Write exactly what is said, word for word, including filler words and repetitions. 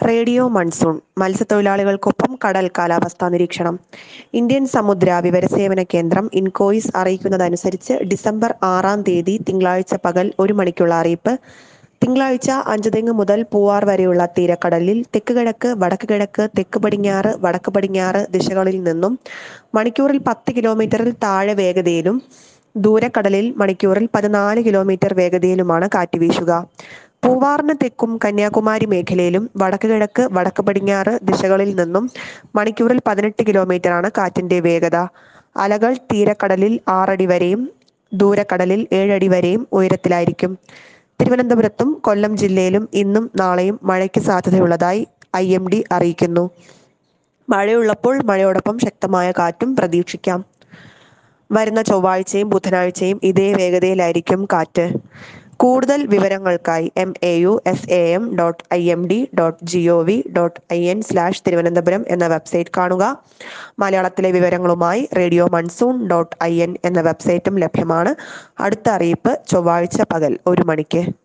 Radio monsoon മത്സ്യത്തൊഴിലാളികൾക്കൊപ്പം കടൽ കാലാവസ്ഥാ നിരീക്ഷണം. ഇന്ത്യൻ സമുദ്ര വിവരസേവന കേന്ദ്രം ഇൻകോയിസ് അറിയിക്കുന്നതനുസരിച്ച് ഡിസംബർ ആറാം തീയതി തിങ്കളാഴ്ച പകൽ ഒരു മണിക്കുള്ള അറിയിപ്പ്. തിങ്കളാഴ്ച അഞ്ചുതെങ്ങ് മുതൽ പൂവാർ വരെയുള്ള തീരക്കടലിൽ തെക്ക് കിഴക്ക് വടക്ക് കിഴക്ക് തെക്ക് പടിഞ്ഞാറ് വടക്ക് പടിഞ്ഞാറ് ദിശകളിൽ നിന്നും മണിക്കൂറിൽ പത്ത് കിലോമീറ്ററിൽ താഴെ വേഗതയിലും ദൂരക്കടലിൽ മണിക്കൂറിൽ പതിനാല് കിലോമീറ്റർ വേഗതയിലുമാണ് കാറ്റ് വീശുക. പൂവാറിന് തെക്കും കന്യാകുമാരി മേഖലയിലും വടക്ക് കിഴക്ക് വടക്ക് പടിഞ്ഞാറ് ദിശകളിൽ നിന്നും മണിക്കൂറിൽ പതിനെട്ട് കിലോമീറ്ററാണ് കാറ്റിന്റെ വേഗത. അലകൾ തീരക്കടലിൽ ആറടി വരെയും ദൂരക്കടലിൽ ഏഴടി വരെയും ഉയരത്തിലായിരിക്കും. തിരുവനന്തപുരത്തും കൊല്ലം ജില്ലയിലും ഇന്നും നാളെയും മഴയ്ക്ക് സാധ്യതയുള്ളതായി ഐ എം ഡി അറിയിക്കുന്നു. മഴയുള്ളപ്പോൾ മഴയോടൊപ്പം ശക്തമായ കാറ്റും പ്രതീക്ഷിക്കാം. വരുന്ന ചൊവ്വാഴ്ചയും ബുധനാഴ്ചയും ഇതേ വേഗതയിലായിരിക്കും കാറ്റ്. കൂടുതൽ വിവരങ്ങൾക്കായി M A U S A M dot I M D dot G O V dot I N slash Thiruvananthapuram എന്ന വെബ്സൈറ്റ് കാണുക. മലയാളത്തിലെ വിവരങ്ങളുമായി radio monsoon dot I N എന്ന വെബ്സൈറ്റും ലഭ്യമാണ്. അടുത്ത അറിയിപ്പ് ചൊവ്വാഴ്ച പകൽ ഒരു മണിക്ക്.